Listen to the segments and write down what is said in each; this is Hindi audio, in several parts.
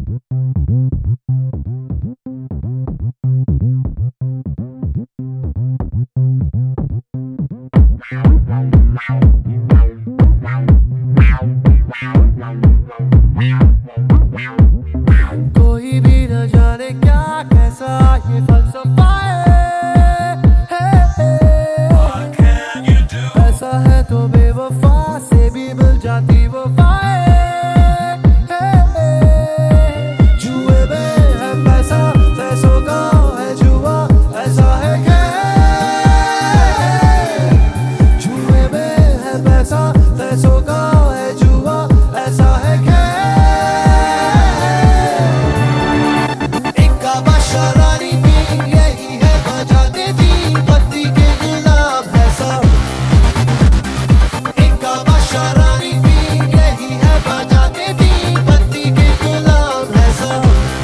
कोई भी न जाने क्या कैसा ये फलसफा है। ऐसा है तो बेवफा से भी मिल जाती वफाएं। जुए में है पैसा, पैसों का है जुआ, ऐसा है जुए में है पैसा, पैसों का है जुआ, ऐसा है शरारी भी यही है बजा देती बत्ती के गुलाब है सब। इनका शरारी भी यही है बजा देती बत्ती के गुलाब है सब।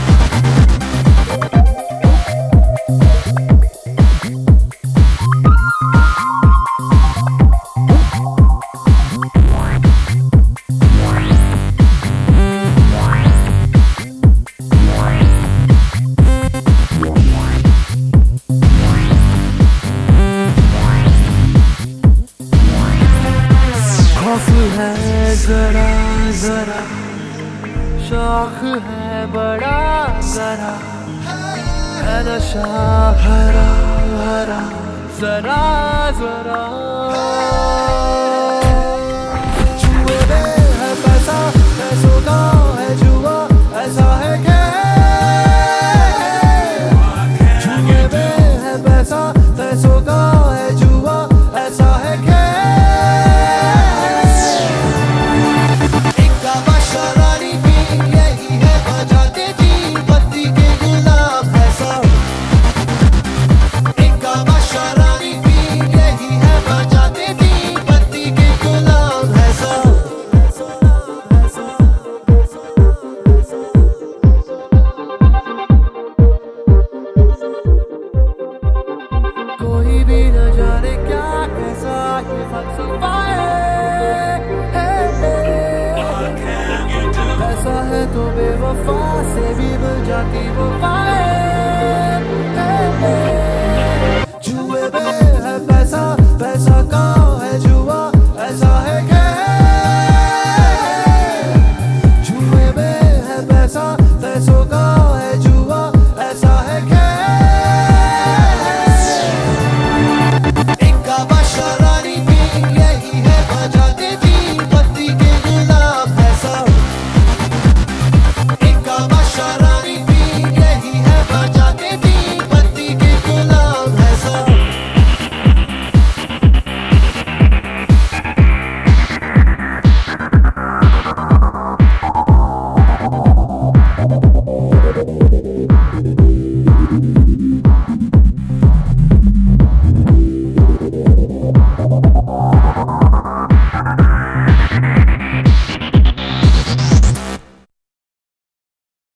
खौफ है जरा जरा, शौक है बड़ा जरा, है नशा हरा हरा जरा जरा। जुए में है पैसा, पैसों का है जुआ, ऐसा है जुए में है पैसा, पैसों का है जुआ, ऐसा है शरारी भी यही है बजा देती बत्ती के गुलाब है सब। इनका शरारी भी यही है बजा देती बत्ती के गुलाब है सब। कोई भी न जाने क्या कैसा ये फलसफा है। ऐसा है तो बेवफा से भी मिल जाती वफा।